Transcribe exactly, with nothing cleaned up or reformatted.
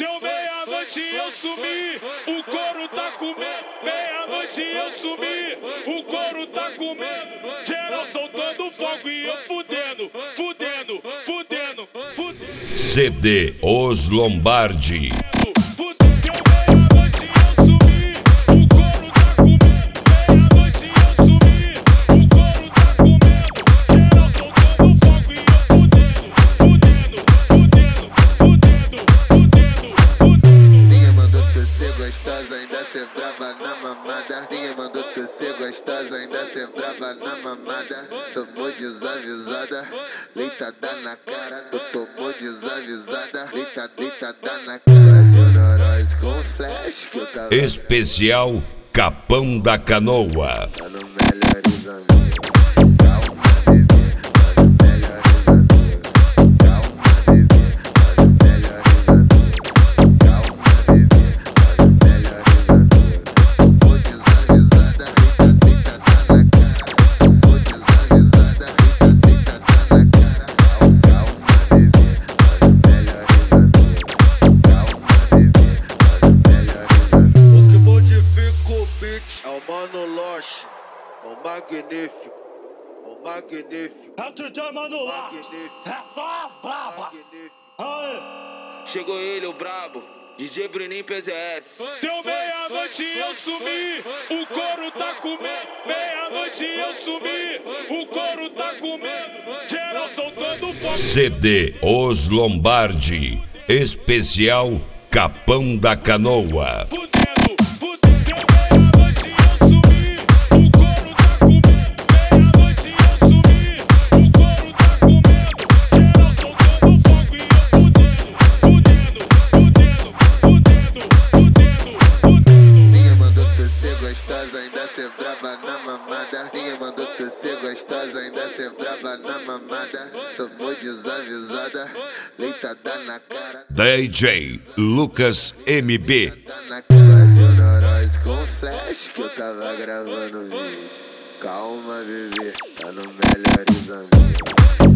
Deu meia-noite e eu sumi, o couro tá comendo. Meia-noite e eu sumi, o couro tá comendo. Geral soltando fogo e eu fudendo, fudendo, fudendo, fudendo. C D Os Lombardi. Ainda cê brava na mamada. Ninguém mandou tu ser gostosa, ainda cê brava na mamada. Tomou desavisada, leitada na cara. Tu tomou desavisada, leita, deitada na cara. De Noroz com flash que eu tava. Especial Capão da Canoa. Tá no melhores amigos. Calma, bebê, tá no melhores amigos. Calma, bebê, tá no melhores amigos. Calma, bebê, tá no melhores amigos. Tomou desavisada, leita, deitada na cara. Tomou desavisada, leita, deitada na cara. Calma, bebê, tá no melhores amigos. Calma, bebê, tá no melhores amigos. O que modifica o beat é o Mano Loche, o magnífico, o magnífico. É o D J Mano Loche, é só as braba. Aê. Chegou ele, o brabo, D J Bruninho P Z S. Deu meia-noite e eu sumi, o couro tá comendo. Meia-noite e eu sumi, o couro tá comendo. Geral soltando fogo. C D Os Lombardi. Especial Capão da Canoa. Ainda cê brava na mamada. Ninguém mandou tu ser gostosa, ainda cê brava na mamada. Tomou desavisada, leitada na cara. D J Lucas M B. Tá na cara de Noroz com flash que eu tava gravando vídeo. Calma, bebê, tá no melhores amigos.